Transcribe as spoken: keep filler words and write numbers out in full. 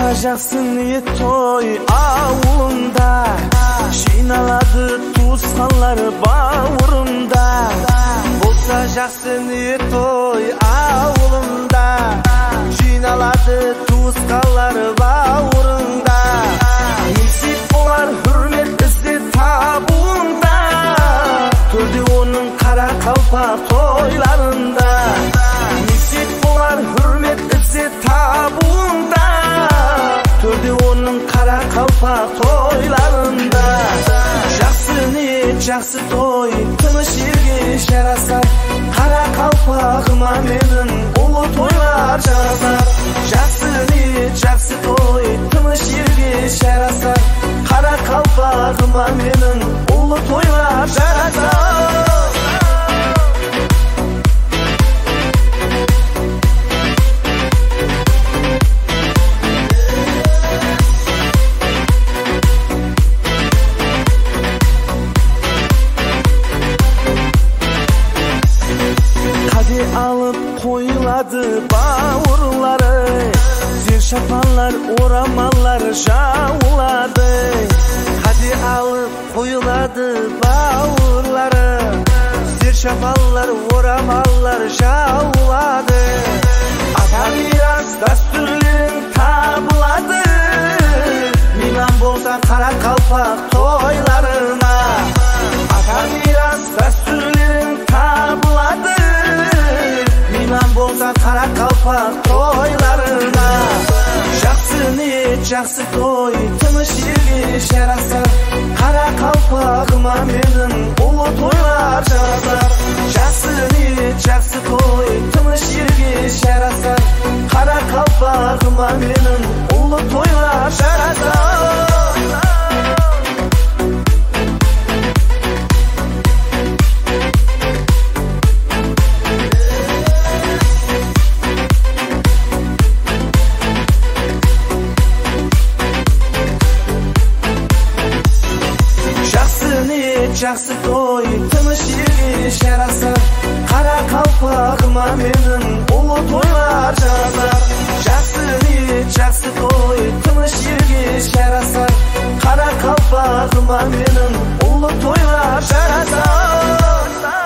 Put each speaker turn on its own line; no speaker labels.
Болса жақсы ниет той ауылында, жиналады туысқанлар бауырында. Болса жақсы ниет той ауылында, жиналады туысқанлар бауырында. Несіп болар хүрмет ізде табуында, төрде оның қара қалпақ тойларында. Несіп болар хүрмет ізде табуында, төрде оның қара қалпақ тойларында. Жақсы ниет, жақсы той, тыныш елге жарасар. Қара қалпағыма менің ұлы тойлар жарасар. Жақсы ниет, жақсы той, тыныш елге жарасар. Қара қалпағыма менің ұлы тойлар жарасар. Алып қойылады бауырлары, зер шапанлар, орамалар жауылады. Қаде алып қойылады бауырлары, зер шапанлар, орамалар жауылады. Ата мирас дәстүрлерің табылады, мейман болса қара қалпақ тойларына. Ата мирас дәстүрлерің табылады, мейман болса қара қалпақ тойларына. Жақсы ниет, жақсы той, тыныш елге жарасар. Қара қалпағыма менің ұлы тойлар жарасар. Жақсы ниет, жақсы той, тыныш елге жарасар. Қара қалпағыма менің ұлы тойлар жарасар. Жақсы той, тыныш елге жарасар. Қара қалпағыма менің ұлы тойлар жарасар. Жақсы ниет, жақсы той, тыныш елге жарасар. Қара қалпағыма менің ұлы тойлар жарасар.